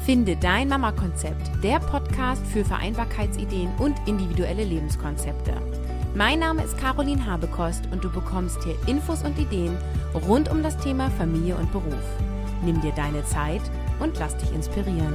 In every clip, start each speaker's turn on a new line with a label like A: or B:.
A: Finde dein Mama-Konzept, der Podcast für Vereinbarkeitsideen und individuelle Lebenskonzepte. Mein Name ist Caroline Habekost und du bekommst hier Infos und Ideen rund um das Thema Familie und Beruf. Nimm dir deine Zeit und lass dich inspirieren.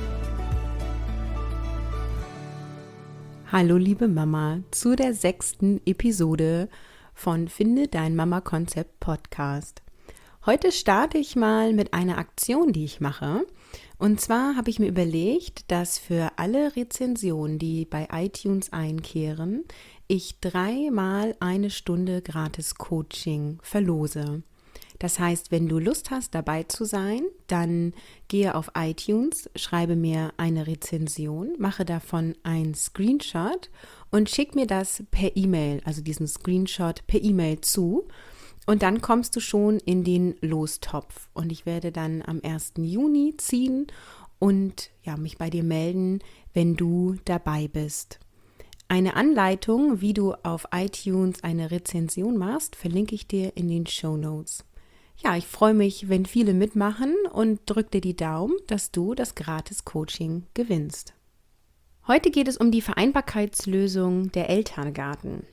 A: Hallo liebe Mama, zu der 6. Episode von Finde dein Mama-Konzept Podcast. Heute starte ich mal mit einer Aktion, die ich mache. Und zwar habe ich mir überlegt, dass für alle Rezensionen, die bei iTunes einkehren, ich 3-mal eine Stunde gratis Coaching verlose. Das heißt, wenn du Lust hast, dabei zu sein, dann gehe auf iTunes, schreibe mir eine Rezension, mache davon einen Screenshot und schick mir das per E-Mail, also diesen Screenshot per E-Mail zu. Und dann kommst du schon in den Lostopf und ich werde dann am 1. Juni ziehen und mich bei dir melden, wenn du dabei bist. Eine Anleitung, wie du auf iTunes eine Rezension machst, verlinke ich dir in den Shownotes. Ja, ich freue mich, wenn viele mitmachen und drück dir die Daumen, dass du das Gratis-Coaching gewinnst. Heute geht es um die Vereinbarkeitslösung der Elterngarten.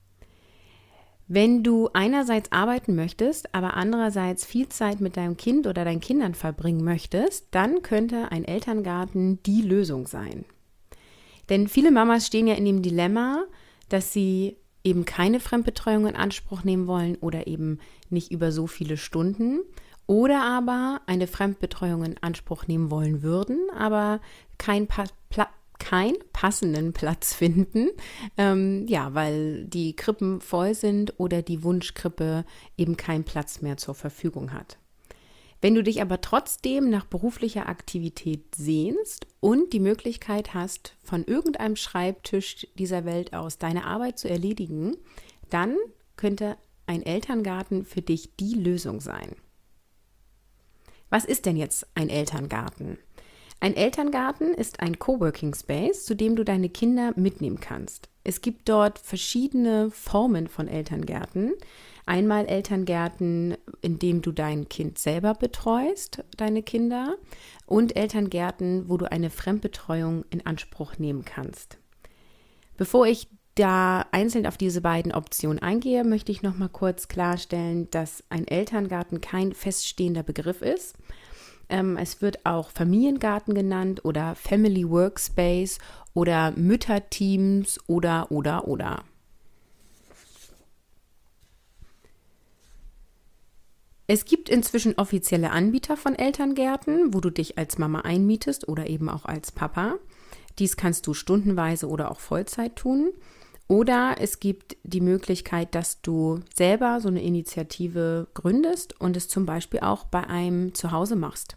A: Wenn du einerseits arbeiten möchtest, aber andererseits viel Zeit mit deinem Kind oder deinen Kindern verbringen möchtest, dann könnte ein Elterngarten die Lösung sein. Denn viele Mamas stehen ja in dem Dilemma, dass sie eben keine Fremdbetreuung in Anspruch nehmen wollen oder eben nicht über so viele Stunden oder aber eine Fremdbetreuung in Anspruch nehmen wollen würden, aber keinen passenden Platz finden, weil die Krippen voll sind oder die Wunschkrippe eben keinen Platz mehr zur Verfügung hat. Wenn du dich aber trotzdem nach beruflicher Aktivität sehnst und die Möglichkeit hast, von irgendeinem Schreibtisch dieser Welt aus deine Arbeit zu erledigen, dann könnte ein Elterngarten für dich die Lösung sein. Was ist denn jetzt ein Elterngarten? Ein Elterngarten ist ein Coworking Space, zu dem du deine Kinder mitnehmen kannst. Es gibt dort verschiedene Formen von Elterngärten. Einmal Elterngärten, in dem du dein Kind selber betreust, deine Kinder, und Elterngärten, wo du eine Fremdbetreuung in Anspruch nehmen kannst. Bevor ich da einzeln auf diese beiden Optionen eingehe, möchte ich noch mal kurz klarstellen, dass ein Elterngarten kein feststehender Begriff ist. Es wird auch Familiengarten genannt oder Family Workspace oder Mütterteams oder. Es gibt inzwischen offizielle Anbieter von Elterngärten, wo du dich als Mama einmietest oder eben auch als Papa. Dies kannst du stundenweise oder auch Vollzeit tun. Oder es gibt die Möglichkeit, dass du selber so eine Initiative gründest und es zum Beispiel auch bei einem Zuhause machst.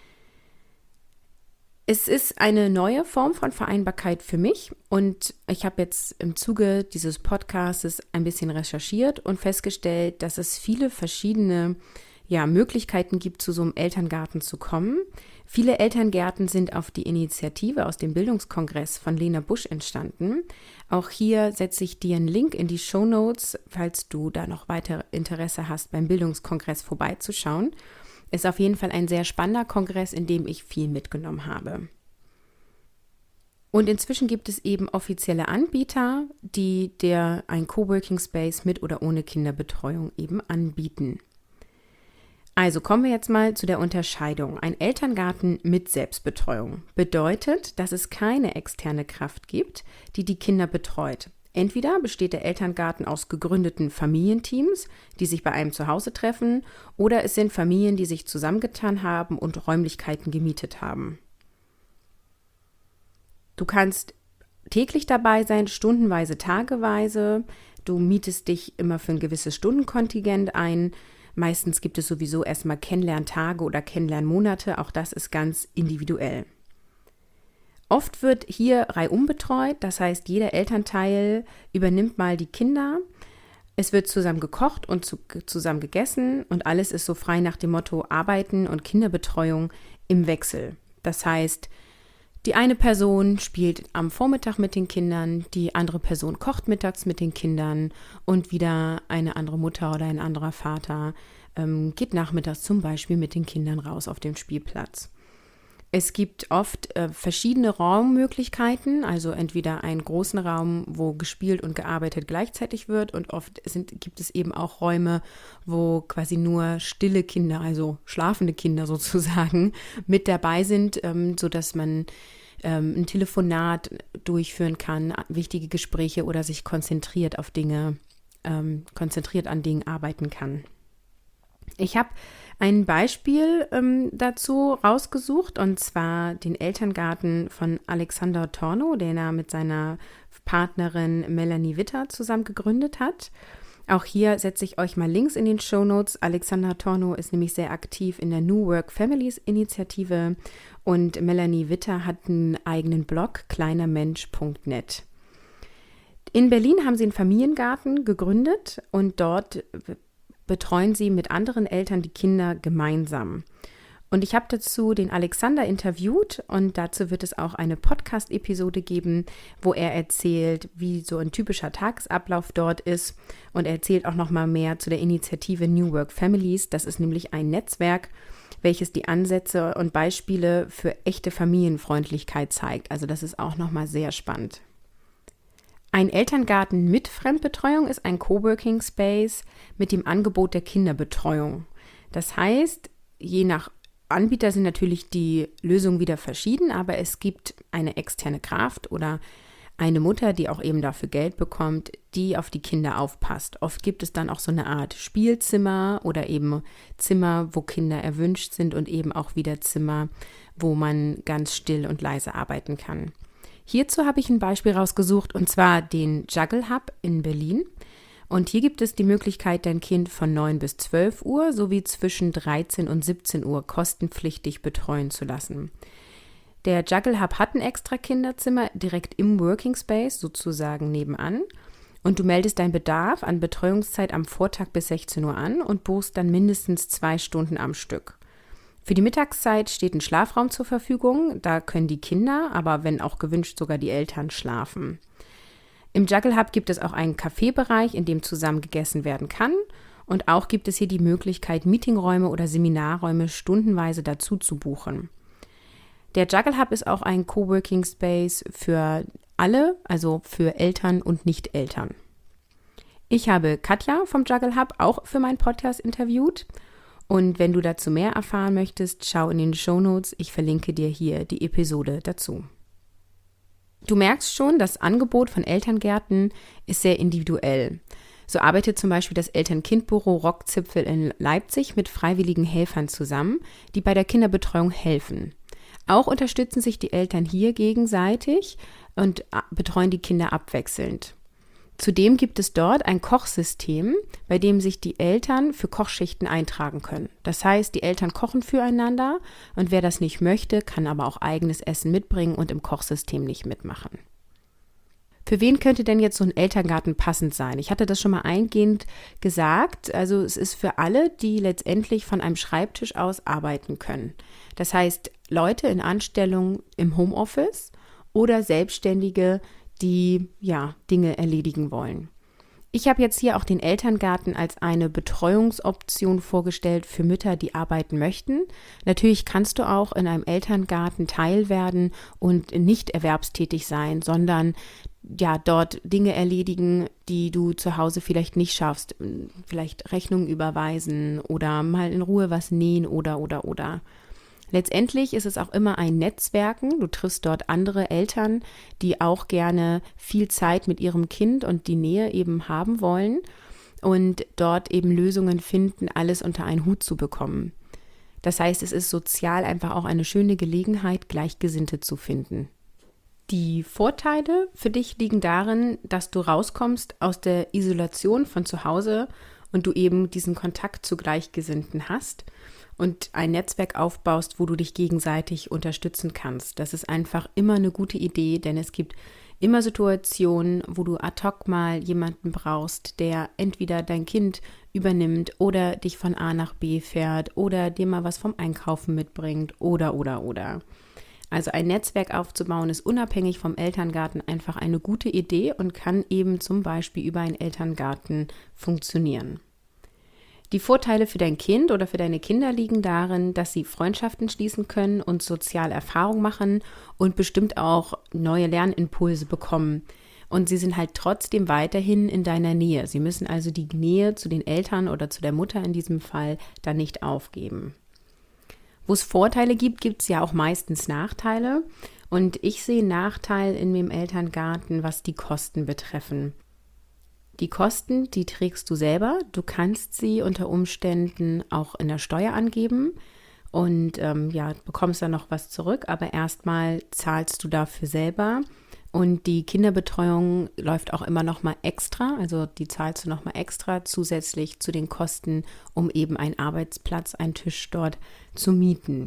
A: Es ist eine neue Form von Vereinbarkeit für mich und ich habe jetzt im Zuge dieses Podcasts ein bisschen recherchiert und festgestellt, dass es viele verschiedene Möglichkeiten gibt, zu so einem Elterngarten zu kommen. Viele Elterngärten sind auf die Initiative aus dem Bildungskongress von Lena Busch entstanden. Auch hier setze ich dir einen Link in die Shownotes, falls du da noch weiter Interesse hast, beim Bildungskongress vorbeizuschauen. Ist auf jeden Fall ein sehr spannender Kongress, in dem ich viel mitgenommen habe. Und inzwischen gibt es eben offizielle Anbieter, die dir ein Coworking Space mit oder ohne Kinderbetreuung eben anbieten. Also kommen wir jetzt mal zu der Unterscheidung. Ein Elterngarten mit Selbstbetreuung bedeutet, dass es keine externe Kraft gibt, die die Kinder betreut. Entweder besteht der Elterngarten aus gegründeten Familienteams, die sich bei einem Zuhause treffen, oder es sind Familien, die sich zusammengetan haben und Räumlichkeiten gemietet haben. Du kannst täglich dabei sein, stundenweise, tageweise. Du mietest dich immer für ein gewisses Stundenkontingent ein. Meistens gibt es sowieso erstmal Kennenlerntage oder Kennenlernmonate. Auch das ist ganz individuell. Oft wird hier reihum betreut, das heißt, jeder Elternteil übernimmt mal die Kinder. Es wird zusammen gekocht und zusammen gegessen und alles ist so frei nach dem Motto Arbeiten und Kinderbetreuung im Wechsel. Das heißt, die eine Person spielt am Vormittag mit den Kindern, die andere Person kocht mittags mit den Kindern und wieder eine andere Mutter oder ein anderer Vater geht nachmittags zum Beispiel mit den Kindern raus auf den Spielplatz. Es gibt oft verschiedene Raummöglichkeiten, also entweder einen großen Raum, wo gespielt und gearbeitet gleichzeitig wird, und oft gibt es eben auch Räume, wo quasi nur stille Kinder, also schlafende Kinder sozusagen, mit dabei sind, sodass man ein Telefonat durchführen kann, wichtige Gespräche oder sich konzentriert an Dingen arbeiten kann. Ich habe ein Beispiel dazu rausgesucht, und zwar den Elterngarten von Alexander Tornow, den er mit seiner Partnerin Melanie Witter zusammen gegründet hat. Auch hier setze ich euch mal Links in den Shownotes. Alexander Tornow ist nämlich sehr aktiv in der New Work Families Initiative und Melanie Witter hat einen eigenen Blog, kleinermensch.net. In Berlin haben sie einen Familiengarten gegründet und dort betreuen sie mit anderen Eltern die Kinder gemeinsam. Und ich habe dazu den Alexander interviewt und dazu wird es auch eine Podcast-Episode geben, wo er erzählt, wie so ein typischer Tagesablauf dort ist, und er erzählt auch noch mal mehr zu der Initiative New Work Families. Das ist nämlich ein Netzwerk, welches die Ansätze und Beispiele für echte Familienfreundlichkeit zeigt. Also das ist auch noch mal sehr spannend. Ein Elterngarten mit Fremdbetreuung ist ein Coworking Space mit dem Angebot der Kinderbetreuung. Das heißt, je nach Anbieter sind natürlich die Lösungen wieder verschieden, aber es gibt eine externe Kraft oder eine Mutter, die auch eben dafür Geld bekommt, die auf die Kinder aufpasst. Oft gibt es dann auch so eine Art Spielzimmer oder eben Zimmer, wo Kinder erwünscht sind, und eben auch wieder Zimmer, wo man ganz still und leise arbeiten kann. Hierzu habe ich ein Beispiel rausgesucht, und zwar den Juggle Hub in Berlin. Und hier gibt es die Möglichkeit, dein Kind von 9 bis 12 Uhr sowie zwischen 13 und 17 Uhr kostenpflichtig betreuen zu lassen. Der Juggle Hub hat ein extra Kinderzimmer direkt im Working Space, sozusagen nebenan. Und du meldest deinen Bedarf an Betreuungszeit am Vortag bis 16 Uhr an und buchst dann mindestens 2 Stunden am Stück. Für die Mittagszeit steht ein Schlafraum zur Verfügung. Da können die Kinder, aber wenn auch gewünscht, sogar die Eltern schlafen. Im Juggle Hub gibt es auch einen Kaffeebereich, in dem zusammen gegessen werden kann. Und auch gibt es hier die Möglichkeit, Meetingräume oder Seminarräume stundenweise dazu zu buchen. Der Juggle Hub ist auch ein Coworking Space für alle, also für Eltern und Nicht-Eltern. Ich habe Katja vom Juggle Hub auch für meinen Podcast interviewt. Und wenn du dazu mehr erfahren möchtest, schau in den Shownotes. Ich verlinke dir hier die Episode dazu. Du merkst schon, das Angebot von Elterngärten ist sehr individuell. So arbeitet zum Beispiel das Eltern-Kind-Büro Rockzipfel in Leipzig mit freiwilligen Helfern zusammen, die bei der Kinderbetreuung helfen. Auch unterstützen sich die Eltern hier gegenseitig und betreuen die Kinder abwechselnd. Zudem gibt es dort ein Kochsystem, bei dem sich die Eltern für Kochschichten eintragen können. Das heißt, die Eltern kochen füreinander, und wer das nicht möchte, kann aber auch eigenes Essen mitbringen und im Kochsystem nicht mitmachen. Für wen könnte denn jetzt so ein Elterngarten passend sein? Ich hatte das schon mal eingehend gesagt. Also es ist für alle, die letztendlich von einem Schreibtisch aus arbeiten können. Das heißt, Leute in Anstellung im Homeoffice oder Selbstständige, die Dinge erledigen wollen. Ich habe jetzt hier auch den Elterngarten als eine Betreuungsoption vorgestellt für Mütter, die arbeiten möchten. Natürlich kannst du auch in einem Elterngarten Teil werden und nicht erwerbstätig sein, sondern dort Dinge erledigen, die du zu Hause vielleicht nicht schaffst. Vielleicht Rechnungen überweisen oder mal in Ruhe was nähen oder. Letztendlich ist es auch immer ein Netzwerken. Du triffst dort andere Eltern, die auch gerne viel Zeit mit ihrem Kind und die Nähe eben haben wollen und dort eben Lösungen finden, alles unter einen Hut zu bekommen. Das heißt, es ist sozial einfach auch eine schöne Gelegenheit, Gleichgesinnte zu finden. Die Vorteile für dich liegen darin, dass du rauskommst aus der Isolation von zu Hause und du eben diesen Kontakt zu Gleichgesinnten hast und ein Netzwerk aufbaust, wo du dich gegenseitig unterstützen kannst. Das ist einfach immer eine gute Idee, denn es gibt immer Situationen, wo du ad hoc mal jemanden brauchst, der entweder dein Kind übernimmt oder dich von A nach B fährt oder dir mal was vom Einkaufen mitbringt oder. Also ein Netzwerk aufzubauen ist unabhängig vom Elterngarten einfach eine gute Idee und kann eben zum Beispiel über einen Elterngarten funktionieren. Die Vorteile für dein Kind oder für deine Kinder liegen darin, dass sie Freundschaften schließen können und soziale Erfahrungen machen und bestimmt auch neue Lernimpulse bekommen. Und sie sind halt trotzdem weiterhin in deiner Nähe. Sie müssen also die Nähe zu den Eltern oder zu der Mutter in diesem Fall dann nicht aufgeben. Wo es Vorteile gibt, gibt es ja auch meistens Nachteile. Und ich sehe einen Nachteil in dem Elterngarten, was die Kosten betreffen. Die Kosten, die trägst du selber. Du kannst sie unter Umständen auch in der Steuer angeben und bekommst dann noch was zurück. Aber erstmal zahlst du dafür selber. Und die Kinderbetreuung läuft auch immer noch mal extra. Also die zahlst du noch mal extra zusätzlich zu den Kosten, um eben einen Arbeitsplatz, einen Tisch dort zu mieten.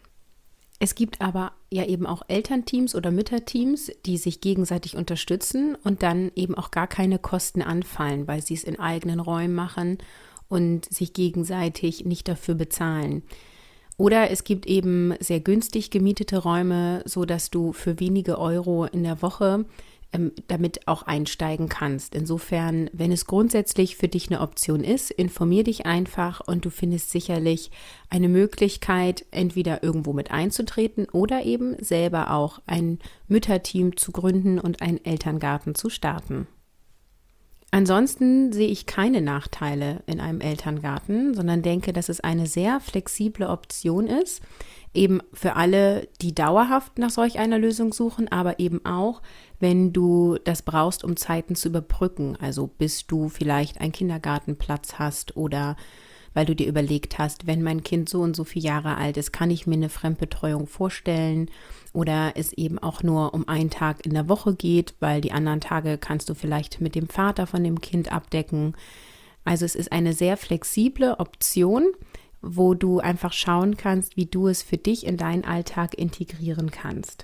A: Es gibt aber ja eben auch Elternteams oder Mütterteams, die sich gegenseitig unterstützen und dann eben auch gar keine Kosten anfallen, weil sie es in eigenen Räumen machen und sich gegenseitig nicht dafür bezahlen. Oder es gibt eben sehr günstig gemietete Räume, sodass du für wenige Euro in der Woche damit auch einsteigen kannst. Insofern, wenn es grundsätzlich für dich eine Option ist, informier dich einfach und du findest sicherlich eine Möglichkeit, entweder irgendwo mit einzutreten oder eben selber auch ein Mütterteam zu gründen und einen Elterngarten zu starten. Ansonsten sehe ich keine Nachteile in einem Elterngarten, sondern denke, dass es eine sehr flexible Option ist, eben für alle, die dauerhaft nach solch einer Lösung suchen, aber eben auch, wenn du das brauchst, um Zeiten zu überbrücken, also bis du vielleicht einen Kindergartenplatz hast oder weil du dir überlegt hast, wenn mein Kind so und so viele Jahre alt ist, kann ich mir eine Fremdbetreuung vorstellen oder es eben auch nur um einen Tag in der Woche geht, weil die anderen Tage kannst du vielleicht mit dem Vater von dem Kind abdecken. Also es ist eine sehr flexible Option, wo du einfach schauen kannst, wie du es für dich in deinen Alltag integrieren kannst.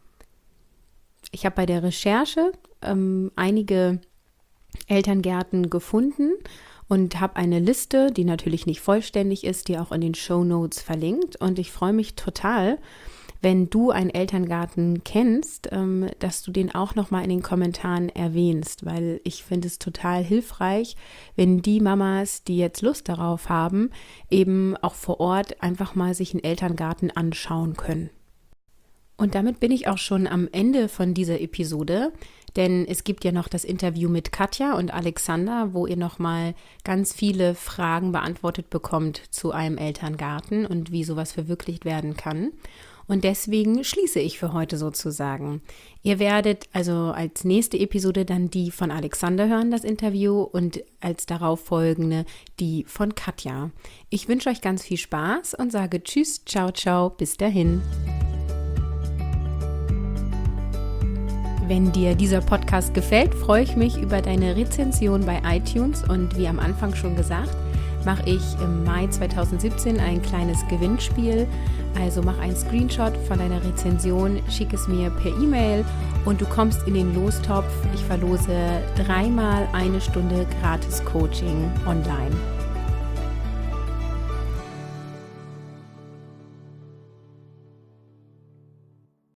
A: Ich habe bei der Recherche einige Elterngärten gefunden und habe eine Liste, die natürlich nicht vollständig ist, die auch in den Shownotes verlinkt. Und ich freue mich total, wenn du einen Elterngarten kennst, dass du den auch nochmal in den Kommentaren erwähnst, weil ich finde es total hilfreich, wenn die Mamas, die jetzt Lust darauf haben, eben auch vor Ort einfach mal sich einen Elterngarten anschauen können. Und damit bin ich auch schon am Ende von dieser Episode, denn es gibt ja noch das Interview mit Katja und Alexander, wo ihr nochmal ganz viele Fragen beantwortet bekommt zu einem Elterngarten und wie sowas verwirklicht werden kann. Und deswegen schließe ich für heute sozusagen. Ihr werdet also als nächste Episode dann die von Alexander hören, das Interview, und als darauf folgende die von Katja. Ich wünsche euch ganz viel Spaß und sage Tschüss, ciao, ciao, bis dahin. Wenn dir dieser Podcast gefällt, freue ich mich über deine Rezension bei iTunes und wie am Anfang schon gesagt, mache ich im Mai 2017 ein kleines Gewinnspiel. Also mach einen Screenshot von deiner Rezension, schick es mir per E-Mail und du kommst in den Lostopf. Ich verlose 3-mal eine Stunde gratis Coaching online.